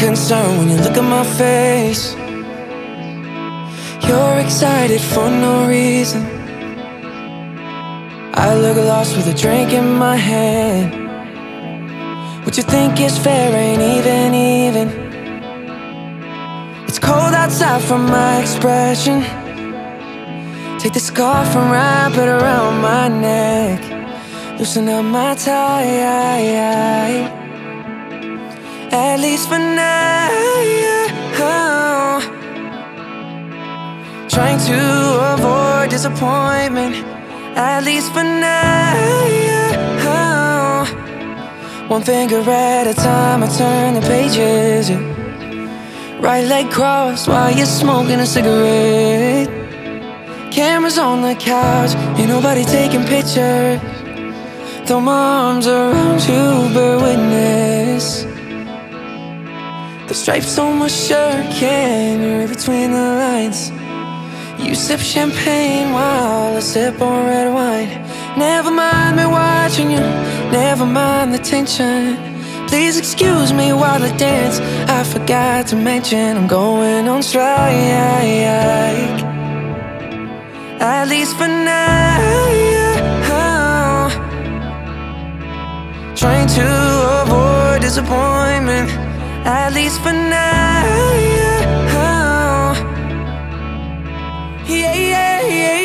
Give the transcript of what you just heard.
concerned when you look at my face. You're excited for no reason. I look lost with a drink in my hand. What you think is fair ain't even. It's cold outside from my expression. Take the scarf and wrap it around my neck. Loosen up my tie, at least for now. Trying to avoid disappointment, at least for now. One finger at a time, I turn the pages, yeah. Right leg crossed while you're smoking a cigarette. Cameras on the couch, ain't nobody taking pictures. Throw my arms around you, bear witness. The stripes on my shirt can't read between the lines. You sip champagne while I sip on red wine. Never mind me watching you, never mind the tension. Please excuse me while I dance. I forgot to mention I'm going on strike, at least for now. Trying to avoid disappointment, at least for now. Yeah.